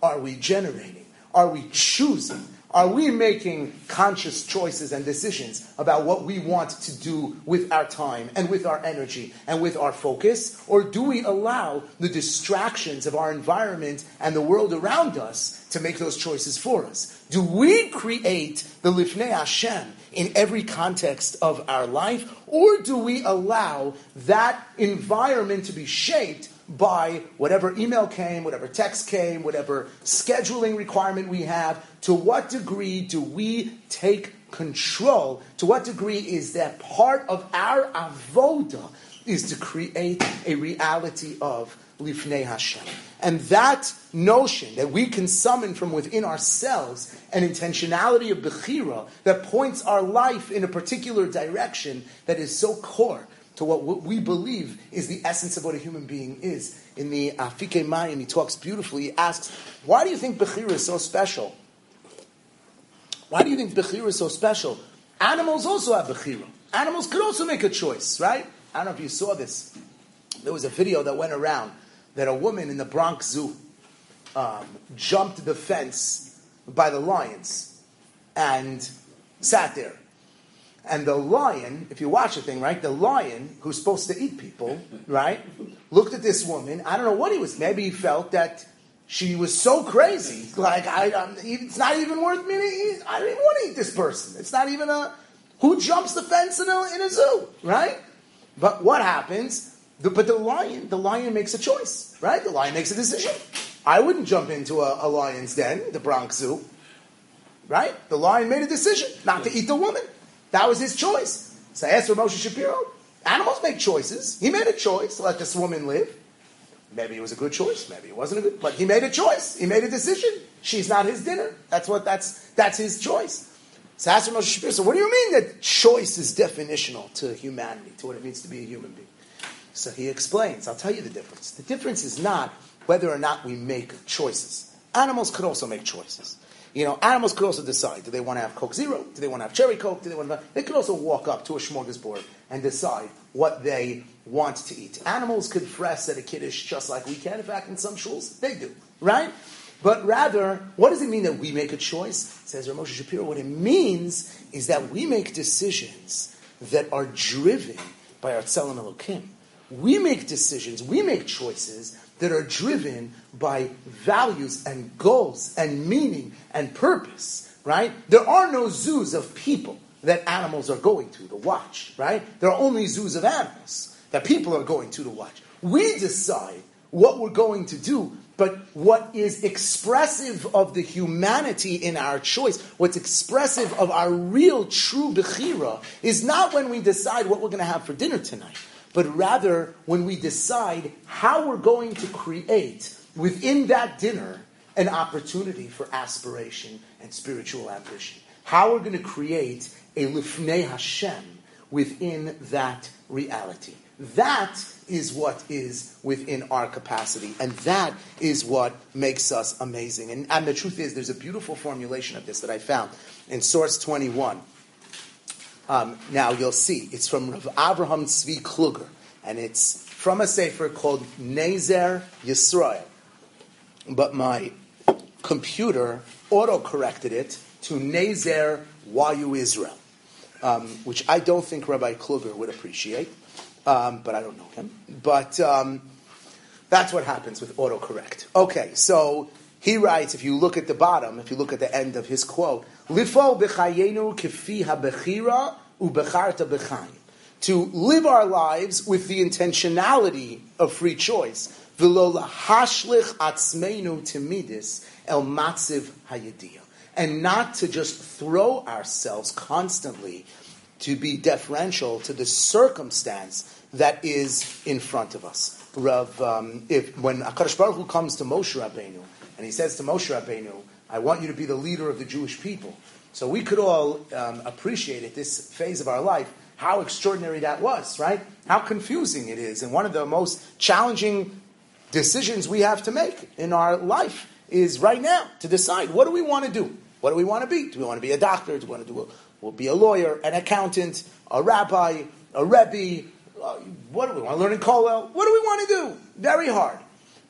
are we generating? Are we choosing? Are we making conscious choices and decisions about what we want to do with our time and with our energy and with our focus? Or do we allow the distractions of our environment and the world around us to make those choices for us? Do we create the Lifnei Hashem in every context of our life? Or do we allow that environment to be shaped by whatever email came, whatever text came, whatever scheduling requirement we have? To what degree do we take control? To what degree is that part of our avoda is to create a reality of Lifnei Hashem? And that notion that we can summon from within ourselves an intentionality of Bechira that points our life in a particular direction that is so core to what we believe is the essence of what a human being is. In the Afikei Mayim, he talks beautifully. He asks, why do you think Bechira is so special? Why do you think Bechira is so special? Animals also have Bechira. Animals could also make a choice, right? I don't know if you saw this. There was a video that went around that a woman in the Bronx Zoo um, jumped the fence by the lions and sat there. And the lion, if you watch the thing, right, the lion, who's supposed to eat people, right, looked at this woman. I don't know what he was. Maybe he felt that she was so crazy. Like, I, um, it's not even worth me to eat. I don't even want to eat this person. It's not even a, who jumps the fence in a, in a zoo, right? But what happens? The, but the lion, the lion makes a choice, right? The lion makes a decision. I wouldn't jump into a, a lion's den, the Bronx Zoo, right? The lion made a decision not to eat the woman. That was his choice. So I asked for Moshe Shapiro, animals make choices. He made a choice to let this woman live. Maybe it was a good choice, maybe it wasn't a good, but he made a choice. He made a decision. She's not his dinner. That's what that's that's his choice. So I asked for Moshe Shapiro, so what do you mean that choice is definitional to humanity, to what it means to be a human being? So he explains, I'll tell you the difference. The difference is not whether or not we make choices. Animals could also make choices. You know, animals could also decide, do they want to have Coke Zero? Do they want to have Cherry Coke? Do they want to have... They could also walk up to a smorgasbord and decide what they want to eat. Animals could fresh at a kiddush just like we can. In fact, in some shuls, they do. Right? But rather, what does it mean that we make a choice? Says Rav Moshe Shapiro, what it means is that we make decisions that are driven by our Tzelem Elokim. We make decisions, we make choices that are driven by values and goals and meaning and purpose, right? There are no zoos of people that animals are going to to watch, right? There are only zoos of animals that people are going to to watch. We decide what we're going to do, but what is expressive of the humanity in our choice, what's expressive of our real, true Bechira, is not when we decide what we're going to have for dinner tonight, but rather when we decide how we're going to create within that dinner an opportunity for aspiration and spiritual ambition. How we're going to create a Lifnei Hashem within that reality. That is what is within our capacity, and that is what makes us amazing. And, and the truth is, there's a beautiful formulation of this that I found in Source twenty-one. Um, now you'll see, it's from Rav Avraham Tzvi Kluger, and it's from a sefer called Nezer Yisrael. But my computer auto-corrected it to Nezer Wayu Israel, um, which I don't think Rabbi Kluger would appreciate, um, but I don't know him. But um, that's what happens with autocorrect. Okay, so he writes, if you look at the bottom, if you look at the end of his quote, Lifol b'chayenu kefi ha-bechira u'becharta b'chaim. To live our lives with the intentionality of free choice. V'lo lahashlich atzmeinu timidis el matziv hayediyah. And not to just throw ourselves constantly to be deferential to the circumstance that is in front of us. Rav, um, if when HaKadosh Baruch Hu comes to Moshe Rabbeinu, and he says to Moshe Rabbeinu, I want you to be the leader of the Jewish people. So we could all um, appreciate at this phase of our life how extraordinary that was, right? How confusing it is. And one of the most challenging decisions we have to make in our life is right now to decide, what do we want to do? What do we want to be? Do we want to be a doctor? Do we want to do a, we'll be a lawyer, an accountant, a rabbi, a rebbe? Uh, what do we want to learn in Kollel? What do we want to do? Very hard.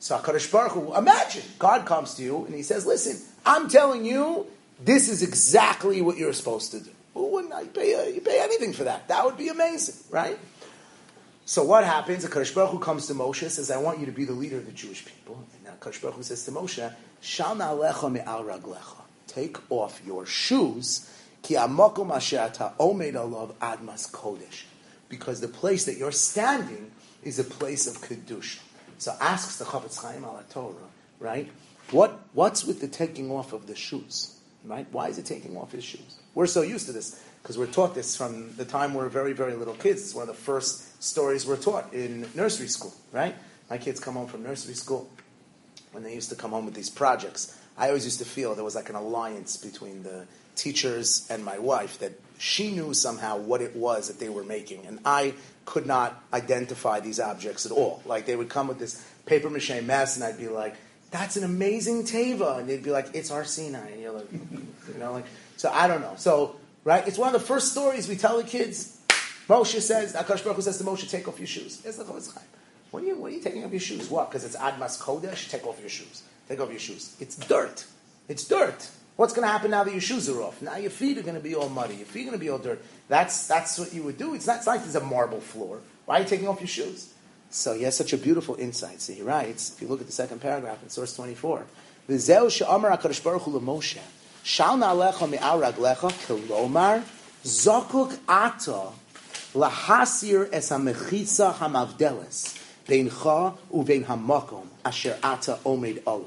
So HaKadosh Baruch Hu, imagine, God comes to you and he says, listen, I'm telling you, this is exactly what you're supposed to do. Who wouldn't I pay, uh, you pay anything for that? That would be amazing, right? So what happens? HaKadosh Baruch Hu comes to Moshe and says, I want you to be the leader of the Jewish people. And now HaKadosh Baruch Hu says to Moshe, Shal na'alecha me'al raglecha. Take off your shoes, ki hamakom asher ata omed alav admas kodesh. Because the place that you're standing is a place of kedusha. So asks the Chafetz Chaim al Torah, right? What what's with the taking off of the shoes, right? Why is it taking off his shoes? We're so used to this because we're taught this from the time we're very, very little kids. It's one of the first stories we're taught in nursery school, right? My kids come home from nursery school when they used to come home with these projects. I always used to feel there was like an alliance between the teachers and my wife, that she knew somehow what it was that they were making, and I could not identify these objects at all. Like, they would come with this paper mache mess, and I'd be like, that's an amazing teva, and they'd be like, it's our Sinai, and you're like, you know, like, so I don't know. So, right, it's one of the first stories we tell the kids. Moshe says, HaKadosh Baruch Hu says to Moshe, take off your shoes. Yes, the Chafetz Chaim. What are you, what are you taking off your shoes? What? Because it's Admas Kodesh? Take off your shoes. Take off your shoes. It's dirt. It's dirt. What's going to happen now that your shoes are off? Now your feet are going to be all muddy. Your feet are going to be all dirt. That's that's what you would do. It's not, it's not like there's a marble floor. Why are you taking off your shoes? So he has such a beautiful insight. So he writes, if you look at the second paragraph in source twenty-four, V'zeu she'amar HaKadosh Baruch Hu l'Moshe, shal na'alecha me'al raglecha kilomar zokuk ata lahasir es ha'mechitza hamavdeles beincha uvein hamakom asher ata omed olav.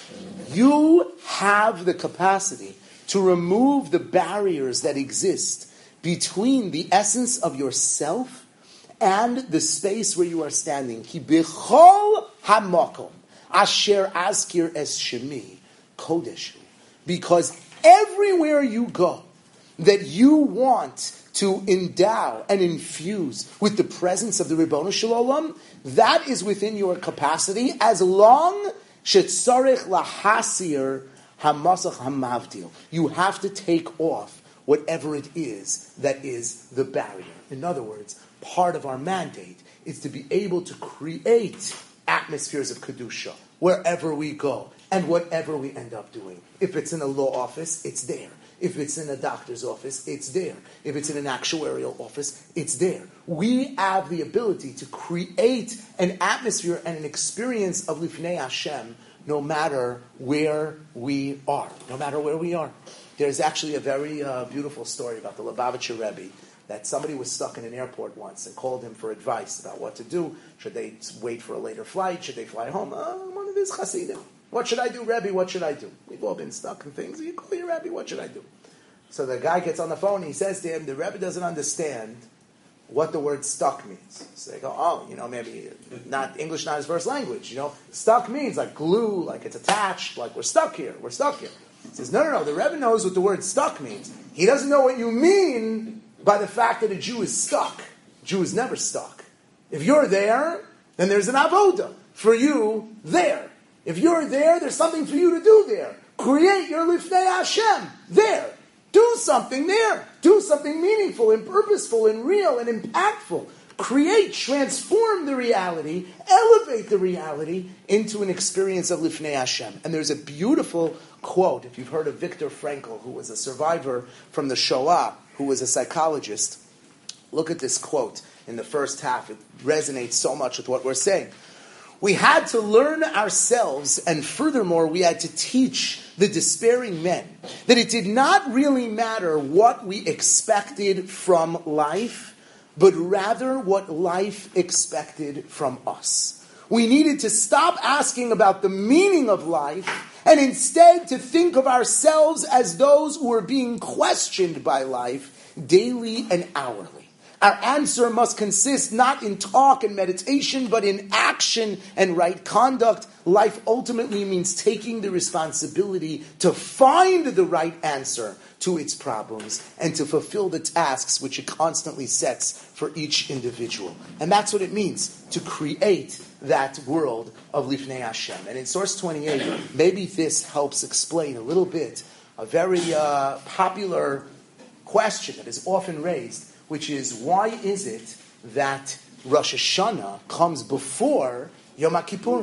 You have the capacity to remove the barriers that exist between the essence of yourself and the space where you are standing. Ki b'chol hamakom asher azkir es shemi kodeshu. Because everywhere you go that you want to endow and infuse with the presence of the Ribono Shel Olam, that is within your capacity, as long shetzarich lahasir hamasach hamavdil. You have to take off whatever it is that is the barrier. In other words, part of our mandate is to be able to create atmospheres of kedusha wherever we go and whatever we end up doing. If it's in a law office, it's there. If it's in a doctor's office, it's there. If it's in an actuarial office, it's there. We have the ability to create an atmosphere and an experience of Lifnei Hashem no matter where we are. No matter where we are. There's actually a very uh, beautiful story about the Lubavitcher Rebbe, that somebody was stuck in an airport once and called him for advice about what to do. Should they wait for a later flight? Should they fly home? Uh, one of his Hasidim. What should I do, Rebbe? What should I do? We've all been stuck in things. You call your Rebbe, what should I do? So the guy gets on the phone and he says to him, the Rebbe doesn't understand what the word stuck means. So they go, oh, you know, maybe not English, not his first language. You know, stuck means like glue, like it's attached, like we're stuck here, we're stuck here. He says, no, no, no, the Rebbe knows what the word stuck means. He doesn't know what you mean by the fact that a Jew is stuck. A Jew is never stuck. If you're there, then there's an avoda for you there. If you're there, there's something for you to do there. Create your Lifnei Hashem there. Do something there. Do something meaningful and purposeful and real and impactful. Create, transform the reality, elevate the reality into an experience of Lifnei Hashem. And there's a beautiful quote, if you've heard of Viktor Frankl, who was a survivor from the Shoah, who was a psychologist. Look at this quote in the first half. It resonates so much with what we're saying. We had to learn ourselves, and furthermore, we had to teach the despairing men that it did not really matter what we expected from life, but rather what life expected from us. We needed to stop asking about the meaning of life and instead to think of ourselves as those who are being questioned by life daily and hourly. Our answer must consist not in talk and meditation, but in action and right conduct. Life ultimately means taking the responsibility to find the right answer to its problems and to fulfill the tasks which it constantly sets for each individual. And that's what it means to create that world of Lifnei Hashem. And in source twenty-eight, maybe this helps explain a little bit a very uh, popular question that is often raised, which is, why is it that Rosh Hashanah comes before Yom Kippur?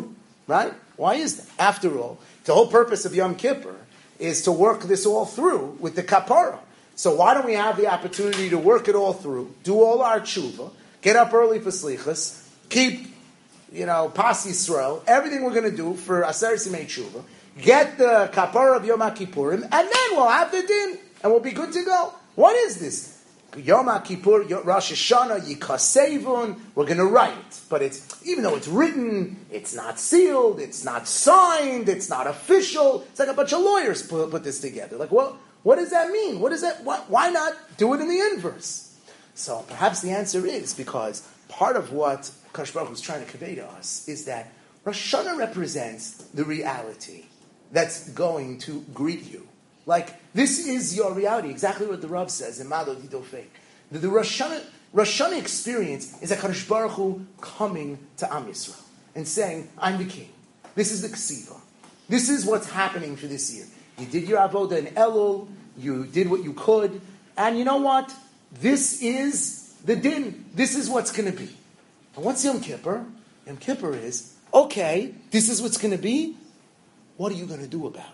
right? Why is that? After all, the whole purpose of Yom Kippur is to work this all through with the kapara. So why don't we have the opportunity to work it all through, do all our tshuva, get up early for slichas, keep, you know, Pas Yisrael, everything we're going to do for Aser Simei Tshuva, get the kapara of Yom Kippurim, and then we'll have the din, and we'll be good to go. What is this? Yom Kippur, Rosh Hashanah, Yikasevun, we're going to write. But it's, even though it's written, it's not sealed, it's not signed, it's not official. It's like a bunch of lawyers put, put this together. Like, what, what does that mean? What is that? Why, why not do it in the inverse? So perhaps the answer is because part of what Kadosh Baruch Hu is trying to convey to us is that Rosh Hashanah represents the reality that's going to greet you. Like, this is your reality, exactly what the Rav says in Mado Didofei. The, the Rosh Hashanah, Rosh Hashanah experience is a Kadosh Baruch Hu coming to Am Yisrael and saying, I'm the king. This is the Ksiva. This is what's happening for this year. You did your Avodah in Elul, you did what you could, and you know what? This is the din. This is what's going to be. And what's Yom Kippur? Yom Kippur is, okay, this is what's going to be. What are you going to do about it?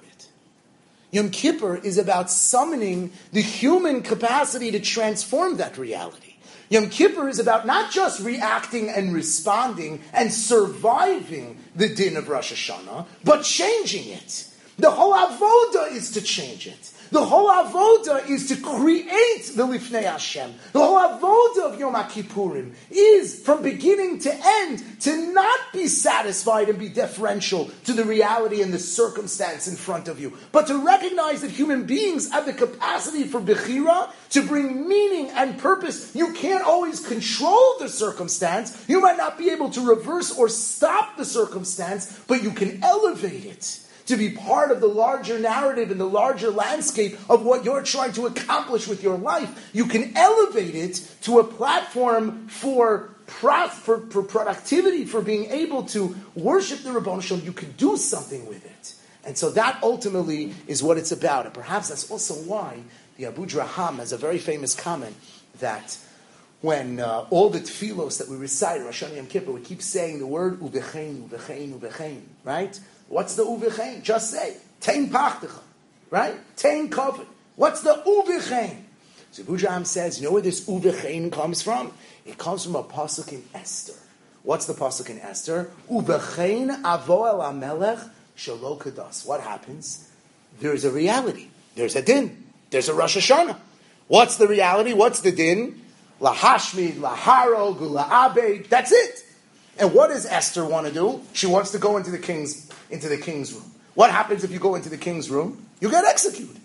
Yom Kippur is about summoning the human capacity to transform that reality. Yom Kippur is about not just reacting and responding and surviving the din of Rosh Hashanah, but changing it. The whole avoda is to change it. The whole avoda is to create the Lifnei Hashem. The whole avoda of Yom Kippurim is, from beginning to end, to not be satisfied and be deferential to the reality and the circumstance in front of you, but to recognize that human beings have the capacity for bechira, to bring meaning and purpose. You can't always control the circumstance. You might not be able to reverse or stop the circumstance, but you can elevate it to be part of the larger narrative and the larger landscape of what you're trying to accomplish with your life. You can elevate it to a platform for, pro- for, for productivity, for being able to worship the Ribbono Shel Olam. You can do something with it. And so that ultimately is what it's about. And perhaps that's also why the Abu Draham has a very famous comment that when uh, all the tefillos that we recite in Rosh Hashanah Yom Kippur, we keep saying the word uvechein, uvechein, uvechein, right? What's the uvechein? Just say, tein pachtecha, right? Tein kavod. What's the uvechein? So Abu Draham says, you know where this uvechein comes from? It comes from a pasuk in Esther. What's the pasuk in Esther? Uvechein avo el hamelech shelo kadas. What happens? There's a reality. There's a din. There's a Rosh Hashanah. What's the reality? What's the din? Lahashmid, laharog, laabed. That's it. And what does Esther want to do? She wants to go into the king's into the king's room. What happens if you go into the king's room? You get executed.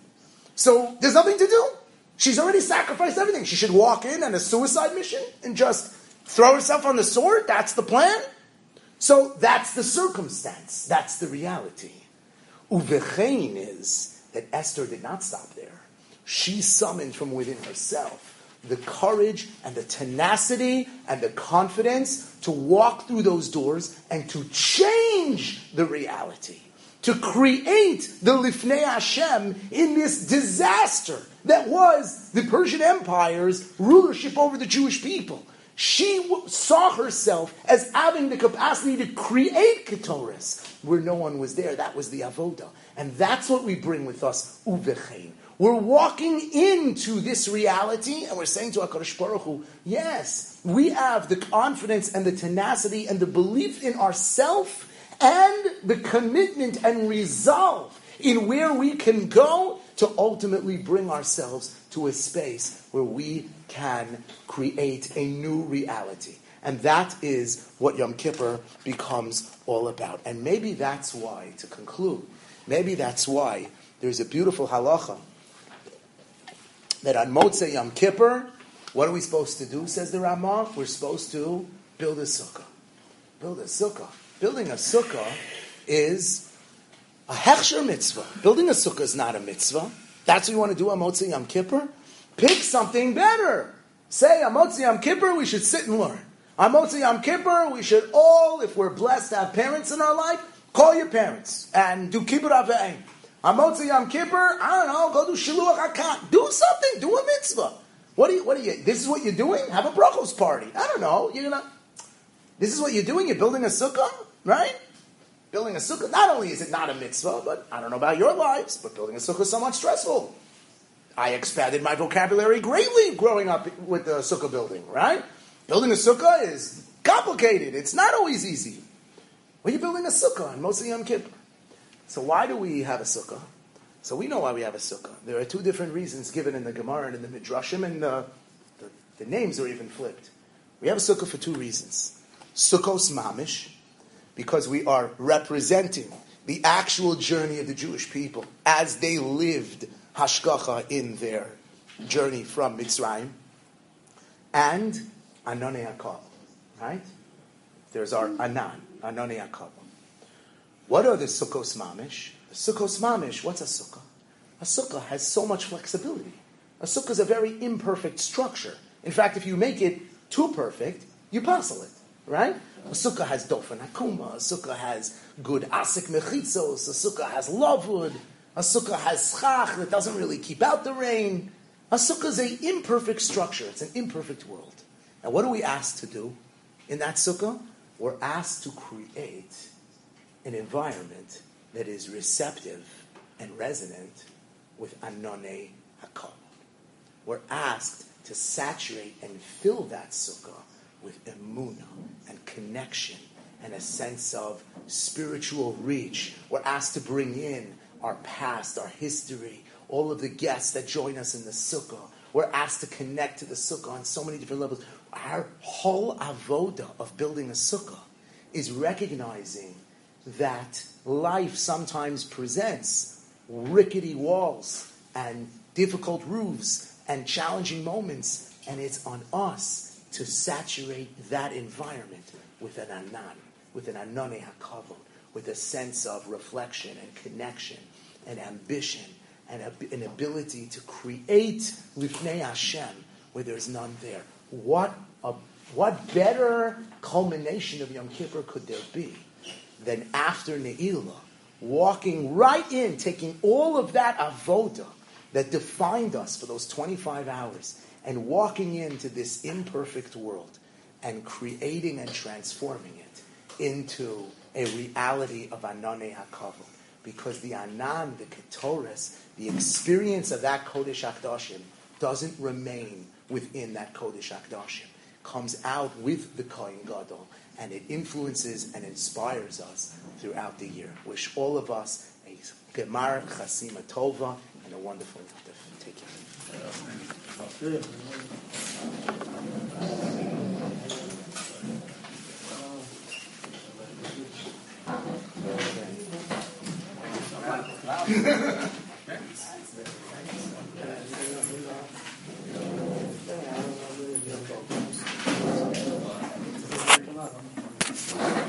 So there's nothing to do. She's already sacrificed everything. She should walk in on a suicide mission and just throw herself on the sword. That's the plan. So that's the circumstance. That's the reality. Uvechein is that Esther did not stop there. She summoned from within herself the courage and the tenacity and the confidence to walk through those doors and to change the reality, to create the Lifnei Hashem in this disaster that was the Persian Empire's rulership over the Jewish people. She w- saw herself as having the capacity to create Ketores where no one was there. That was the Avodah. And that's what we bring with us, Uvechein. We're walking into this reality and we're saying to HaKadosh Baruch Hu, yes, we have the confidence and the tenacity and the belief in ourselves and the commitment and resolve in where we can go to ultimately bring ourselves to a space where we can create a new reality. And that is what Yom Kippur becomes all about. And maybe that's why, to conclude, maybe that's why there's a beautiful halacha that on Motzei Yom Kippur, what are we supposed to do, says the Ramah? We're supposed to build a sukkah. Build a sukkah. Building a sukkah is a hechsher mitzvah. Building a sukkah is not a mitzvah. That's what you want to do on Motzei Yom Kippur? Pick something better. Say, on Motzei Yom Kippur, we should sit and learn. On Motzei Yom Kippur, we should all, if we're blessed to have parents in our life, call your parents and do kibbut avayim. On Motzei Yom Kippur, I don't know, go do shiluach hakat. Do something, do a mitzvah. What do you, what are you, this is what you're doing? Have a brachos party. I don't know, you're gonna, this is what you're doing, you're building a sukkah, right? Building a sukkah, not only is it not a mitzvah, but I don't know about your lives, but building a sukkah is somewhat stressful. I expanded my vocabulary greatly growing up with the sukkah building, right? Building a sukkah is complicated. It's not always easy. Well, you're building a sukkah on Moshe Yom Kippur. So why do we have a sukkah? So we know why we have a sukkah. There are two different reasons given in the Gemara and in the Midrashim, and the, the, the names are even flipped. We have a sukkah for two reasons. Sukkos mamish, because we are representing the actual journey of the Jewish people as they lived hashgacha in their journey from Mitzrayim, and Ananei HaKavod, right? There's our Anan, Ananei HaKavod. What are the Sukkos mamish? A sukkos mamish, what's a sukkah? A sukkah has so much flexibility. A sukkah is a very imperfect structure. In fact, if you make it too perfect, you puzzle it, right? A sukkah has dofen akuma, a sukkah has good asik mechitzos, a sukkah has lavud, a sukkah has schach that doesn't really keep out the rain. A sukkah is an imperfect structure. It's an imperfect world. And what are we asked to do in that sukkah? We're asked to create an environment that is receptive and resonant with Ananei HaKavod. We're asked to saturate and fill that sukkah with emunah and connection and a sense of spiritual reach. We're asked to bring in our past, our history, all of the guests that join us in the sukkah. We're asked to connect to the sukkah on so many different levels. Our whole avoda of building a sukkah is recognizing that life sometimes presents rickety walls and difficult roofs and challenging moments, and it's on us to saturate that environment with an anan, with an ananei hakavod, with a sense of reflection and connection and ambition and a, an ability to create lifnei Hashem where there's none there. What a, what better culmination of Yom Kippur could there be than after Ne'ilah, walking right in, taking all of that avoda that defined us for those twenty-five hours and walking into this imperfect world and creating and transforming it into a reality of Ananei HaKavod. Because the Anan, the Ketores, the experience of that Kodesh HaKadoshim doesn't remain within that Kodesh HaKadoshim. Comes out with the Kohen Gadol, and it influences and inspires us throughout the year. Wish all of us a Gemar Chasima Tova and a wonderful Natif. Take care.